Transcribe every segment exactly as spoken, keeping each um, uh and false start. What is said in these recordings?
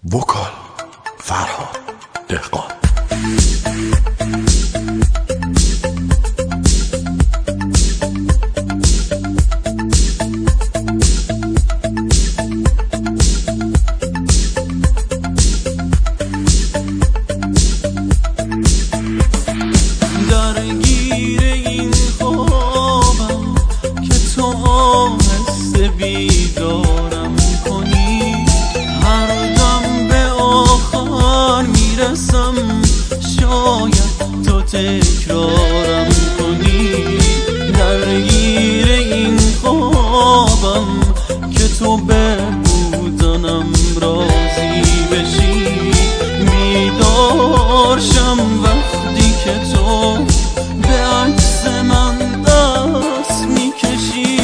وکال فرهاد دهقان. درگیر این خوابم که تو آهسته بیدارم کنی، هر دم به آخر میرسم شاید تو تکرارم کنی. درگیر این خوابم که تو به بودنم راضی بشی، میدارشم وقتی که تو به عکس من دست میکشی.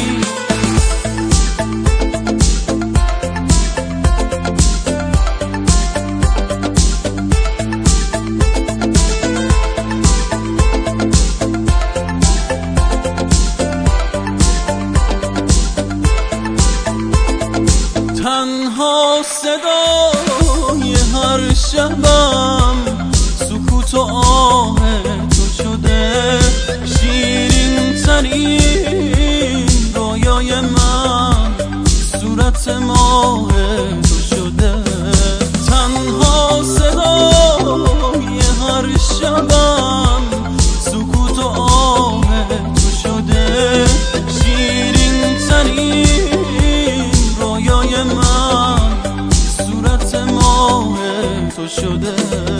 تنها صدای هر شبم سکوت و آه تو شده، شیرین ترین رویای من صورت ماه تو شده. تنها صدای هر شبم سکوت و آه تو شده، شیرین ترین رویای من صورت ماه تو شده.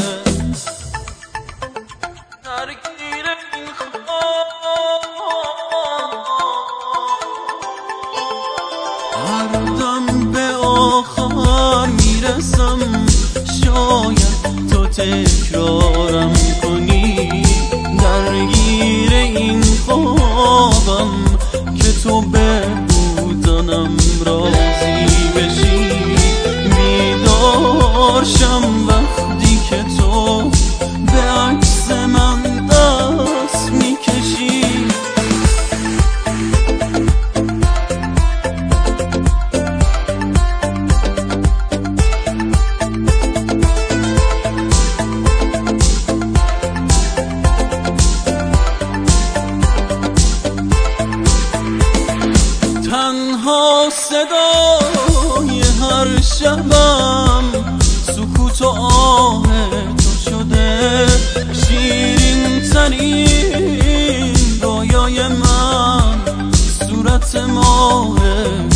درگیر این خواب هر دم به آخر میرسم شاید تو تکرارم کنی. درگیر این خوابم که تو به بودنم راضی بشی، میدارشم وقتی که تو به عکس من دست میکشی. تنها صدای هر شبم سکوت و آه تو شده، شیرین ترین رویای من صورت ماه